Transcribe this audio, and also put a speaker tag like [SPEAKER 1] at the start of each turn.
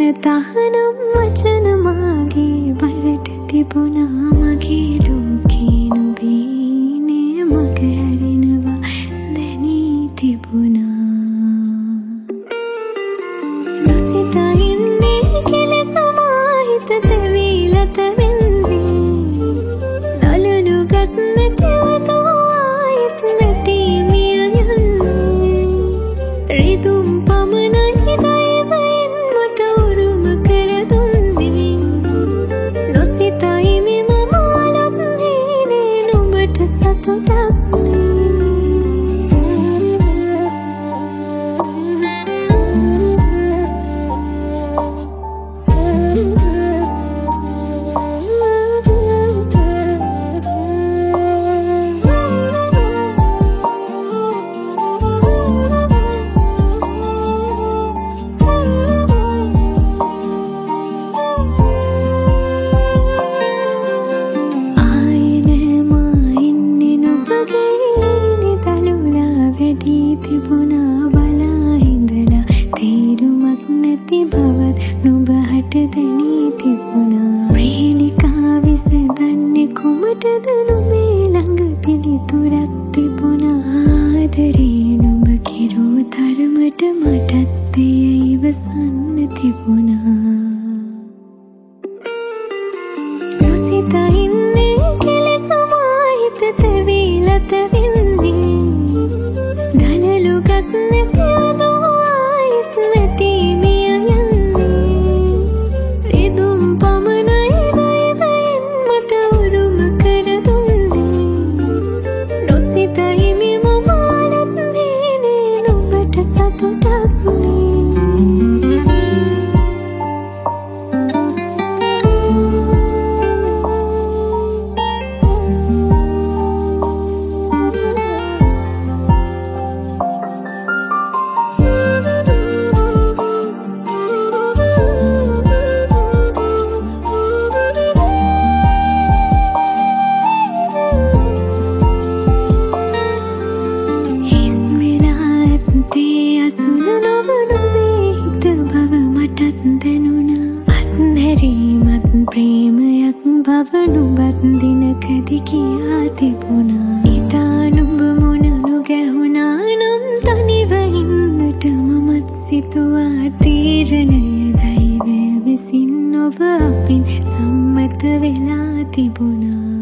[SPEAKER 1] තහනම් වචන මාගේ බරට තිබුණා මගේ ලෝකේ නුඹේ මග හැරෙනවා දැනී තිබුණා නොසිතා ඉන්නේ කෙලෙස මාහිත තැවිලා තැවෙන්නේ නලලු ගස් නැතිව තෝයිත් නැටි මිය යන්නේ රිදුම් පමණයි දෛවයෙන් මට උරුම කර දුන්නේ නොසිතයි මෙම මාලත් හීනේ නුඹට සතුටක් තිබුණා බලා ඉඳලා තේරුමක් නැති බවත් නුඹ හට දැනී තිබුණා ප්‍රේලිකා විසඳන්නේ කොමටද නුඹේ ළඟ පිළිතුරක් තිබුණා ආදරේ නුඹ කිරෝ තරමට මටත් එය ඉවසන්න තිබුණා නොසිතා ඉන්නේ කෙලෙස මාහිත තැවිලා තැවෙන්නේ ප්‍රේමයක් බව නුඹත් දිනකදී කියා තිබුණා ඉතා නුඹ මොන නොගැහුණා නම් තනිව ඉන්නට මමත් සිතුවා තීරණය දෛවය විසින් ඔබ අපින් සම්මත වෙලා තිබුණා